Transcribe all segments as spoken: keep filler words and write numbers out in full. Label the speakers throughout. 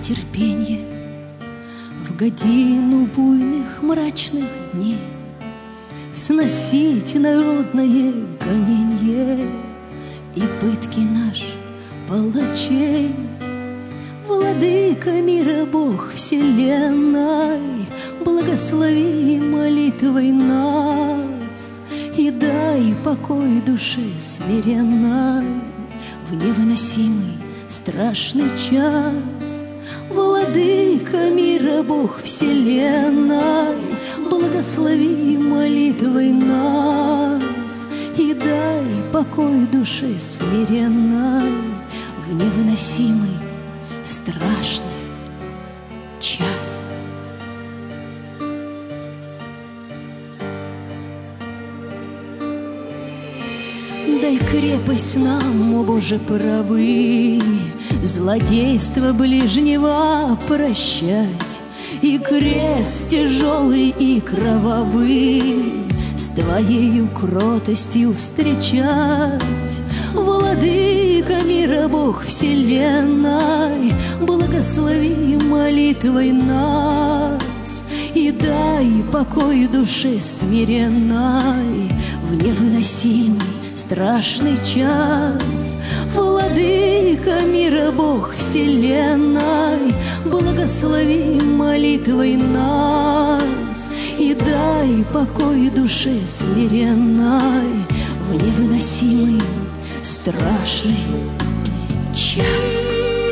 Speaker 1: терпенье в годину буйных мрачных дней сносить народное гоненье и пытки наш палачей. Владыка мира, Бог вселенной, благослови молитвой нас и дай покой душе смиренной в невыносимый страшный час. Владыка мира, Бог вселенной, благослови молитвой нас и дай покой душе смиренной в невыносимый страшный час. Дай крепость нам, о Боже правый, злодейство ближнего прощать и крест тяжелый и кровавый с Твоею кротостью встречать. Владыка мира, Бог вселенной, благослови молитвой нас и дай покой душе смиренной в невыносимый страшный час. Владыка мира, Бог вселенной, благослови молитвой нас и дай покой душе смиренной в невыносимый страшный час.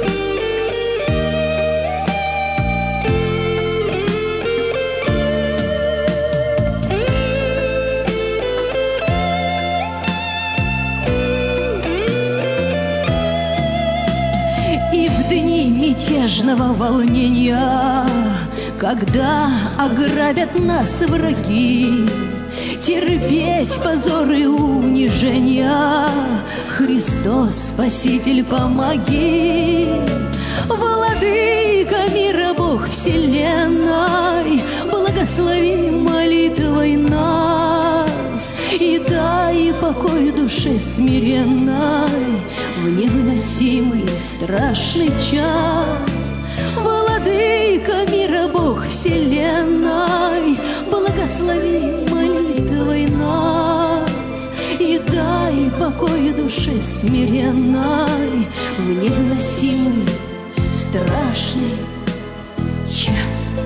Speaker 1: И в дни мятежного волнения, когда ограбят нас враги, терпеть позор и унижения, Христос, Спаситель, помоги. Владыка мира, Бог вселенной, благослови молитвой нас и дай покой душе смиренной в невыносимый страшный час. Владыка мира, Бог вселенной, благослови молитвой нас и дай покой душе смиренной в невыносимый страшный час.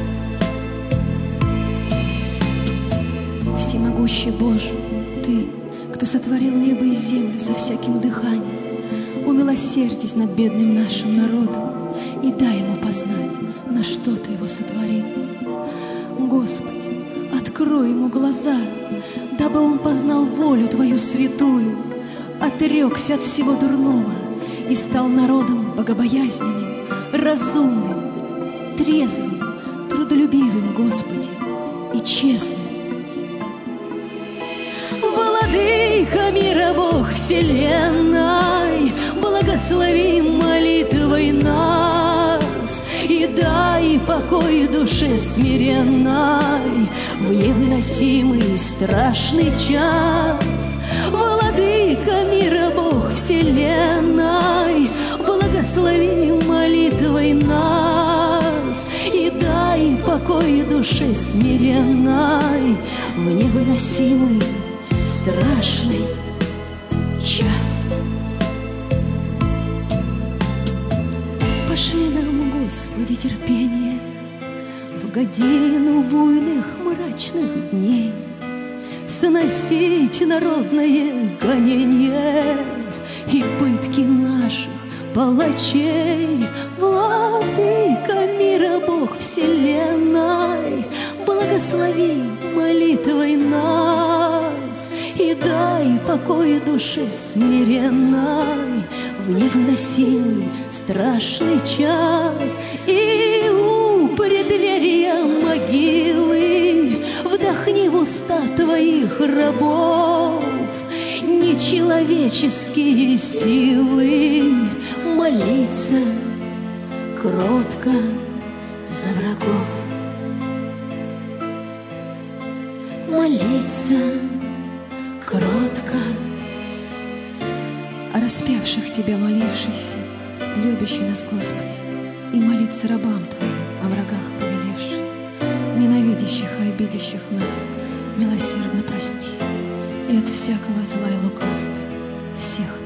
Speaker 1: Всемогущий Боже, Ты, кто сотворил небо и землю со всяким дыханием, умилосердись над бедным нашим народом и дай ему познать, на что Ты его сотворил. Господи, открой ему глаза, дабы он познал волю Твою святую, отрекся от всего дурного и стал народом богобоязненным, разумным, трезвым, трудолюбивым, Господи, и честным. Владыка мира, Бог вселенной, благослови молитвой нас и дай покой душе смиренной в невыносимый страшный час. Владыка мира, Бог вселенной, благослови молитвой нас и дай покой душе смиренной в невыносимый страшный час. Пошли нам, Господи, терпение в годину буйных мрачных дней сносить народное гоненье и пытки наших палачей. Владыка мира, Бог вселенной, благослови молитвой нас и дай покой душе смиренной в невыносимый страшный час. И у преддверия могилы вдохни в уста Твоих рабов нечеловеческие силы молиться кротко за врагов. Молиться кротко о распявших Тебя молившийся, любящий нас Господь. и молиться рабам Твоим, о врагах повелевши, ненавидящих и обидящих нас, милосердно прости, и от всякого зла и лукавства всех